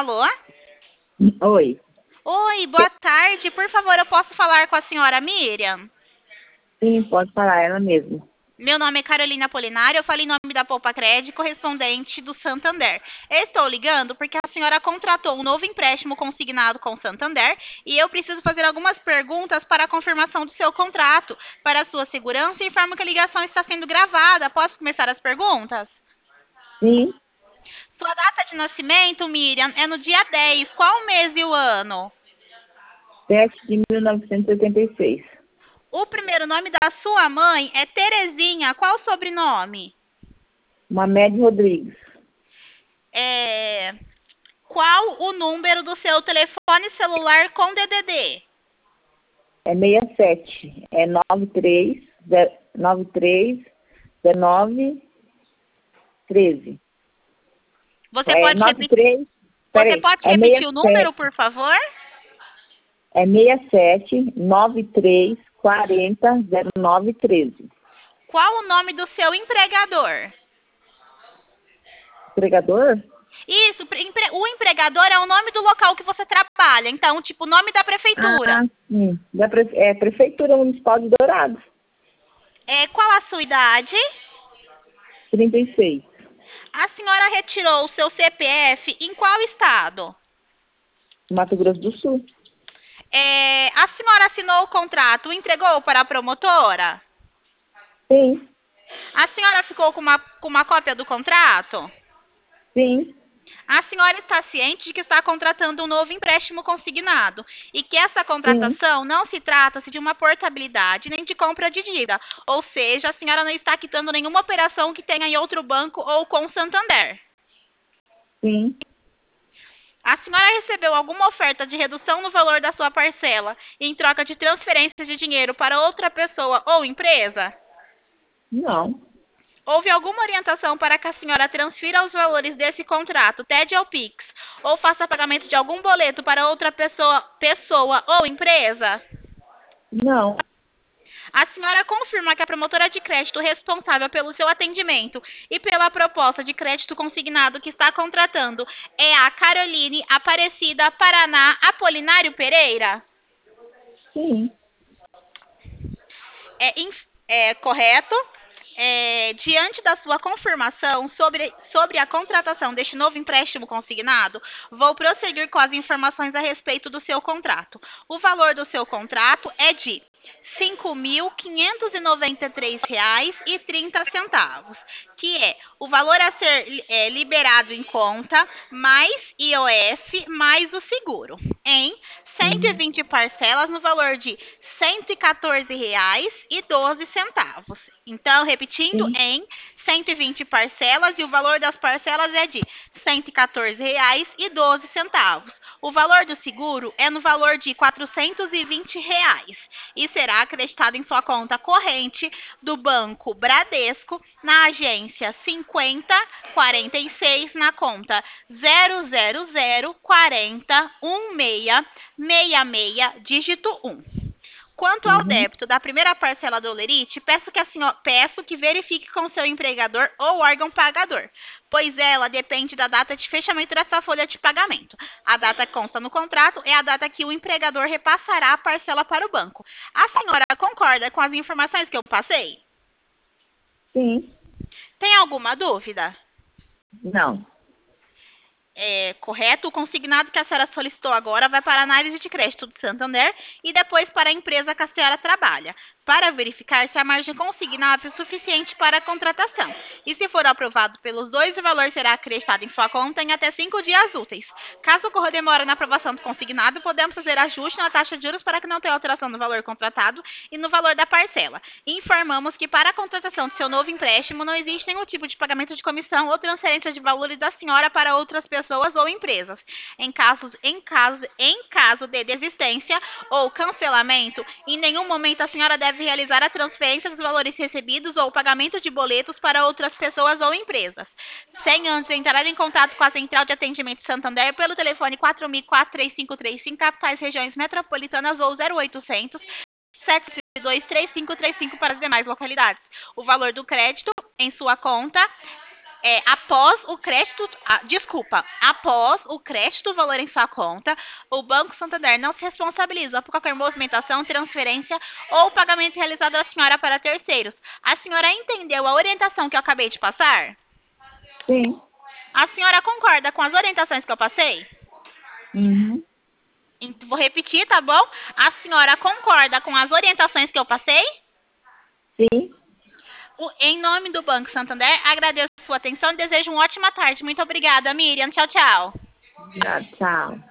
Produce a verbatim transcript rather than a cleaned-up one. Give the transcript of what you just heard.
Alô? Oi. Oi, boa tarde. Por favor, eu posso falar com a senhora Miriam? Sim, pode falar, ela mesma. Meu nome é Carolina Polinário, eu falo em nome da Poupa Crédito, correspondente do Santander. Eu estou ligando porque a senhora contratou um novo empréstimo consignado com o Santander e eu preciso fazer algumas perguntas para a confirmação do seu contrato. Para a sua segurança, informo que a ligação está sendo gravada. Posso começar as perguntas? Sim, Sua data de nascimento, Miriam, é no dia dez. Qual o mês e o ano? sete de mil novecentos e oitenta e seis. O primeiro nome da sua mãe é Terezinha. Qual o sobrenome? Mamed Rodrigues. É... Qual o número do seu telefone celular com D D D? É sessenta e sete. É nove três nove três dezenove treze. Você É pode nove repetir, três. você Peraí. pode É repetir o número, sessenta e sete. por favor? É sessenta e sete nove três quarenta zero nove treze. Qual o nome do seu empregador? Empregador? Isso, empre- o empregador é o nome do local que você trabalha. Então, tipo, o nome da prefeitura. Ah, sim. Da pre... É Prefeitura Municipal de Dourados. É, qual a sua idade? trinta e seis. A senhora retirou o seu C P F em qual estado? Mato Grosso do Sul. É, a senhora assinou o contrato e entregou para a promotora? Sim, A senhora ficou com uma, com uma cópia do contrato? sim, A senhora está ciente de que está contratando um novo empréstimo consignado e que essa sim. contratação não se trata de uma portabilidade nem de compra de dívida, ou seja, a senhora não está quitando nenhuma operação que tenha em outro banco ou com o Santander. Sim. A senhora recebeu alguma oferta de redução no valor da sua parcela em troca de transferência de dinheiro para outra pessoa ou empresa? Não. Houve alguma orientação para que a senhora transfira os valores desse contrato, T E D ou Pix, ou faça pagamento de algum boleto para outra pessoa, pessoa ou empresa? Não. A senhora confirma que a promotora de crédito responsável pelo seu atendimento e pela proposta de crédito consignado que está contratando é a Caroline Aparecida Paraná Apolinário Pereira? Sim. É, inf- é correto? É, diante da sua confirmação sobre, sobre a contratação deste novo empréstimo consignado, vou prosseguir com as informações a respeito do seu contrato. O valor do seu contrato é de cinco mil quinhentos e noventa e três reais e trinta centavos, que é o valor a ser é, liberado em conta, mais I O F, mais o seguro, em cento e Uhum. vinte parcelas no valor de cento e quatorze reais e doze centavos. Então, repetindo, Sim. em cento e vinte parcelas e o valor das parcelas é de cento e quatorze reais e doze centavos. O valor do seguro é no valor de quatrocentos e vinte reais e será acreditado em sua conta corrente do Banco Bradesco na agência cinquenta quarenta e seis na conta zero zero zero quarenta um seis seis seis dígito um. Quanto ao Uhum. débito da primeira parcela do Olerite, peço que, a senhora, peço que verifique com seu empregador ou órgão pagador, pois ela depende da data de fechamento dessa folha de pagamento. A data que consta no contrato é a data que o empregador repassará a parcela para o banco. A senhora concorda com as informações que eu passei? Sim. Tem alguma dúvida? Não. É, correto? O consignado que a senhora solicitou agora vai para a análise de crédito do Santander e depois para a empresa que a senhora trabalha, para verificar se a margem consignável é suficiente para a contratação. E se for aprovado pelos dois, o valor será acreditado em sua conta em até cinco dias úteis. Caso ocorra demora na aprovação do consignado, podemos fazer ajuste na taxa de juros para que não tenha alteração no valor contratado e no valor da parcela. E informamos que para a contratação do seu novo empréstimo não existe nenhum tipo de pagamento de comissão ou transferência de valores da senhora para outras pessoas ou empresas. Em casos, em caso, em caso de desistência ou cancelamento, em nenhum momento a senhora deve realizar a transferência dos valores recebidos ou o pagamento de boletos para outras pessoas ou empresas, sem antes entrar em contato com a Central de Atendimento Santander pelo telefone quatro mil e quatro, três cinco três cinco, capitais, regiões metropolitanas ou zero oitocentos, sete dois três cinco três cinco para as demais localidades. O valor do crédito em sua conta É, após o crédito, ah, desculpa, após o crédito valor em sua conta, o Banco Santander não se responsabiliza por qualquer movimentação, transferência ou pagamento realizado à senhora para terceiros. A senhora entendeu a orientação que eu acabei de passar? Sim. A senhora concorda com as orientações que eu passei? Uhum. Vou repetir, tá bom? A senhora concorda com as orientações que eu passei? Sim. Em nome do Banco Santander, agradeço a sua atenção e desejo uma ótima tarde. Muito obrigada, Miriam. Tchau, tchau. Tchau.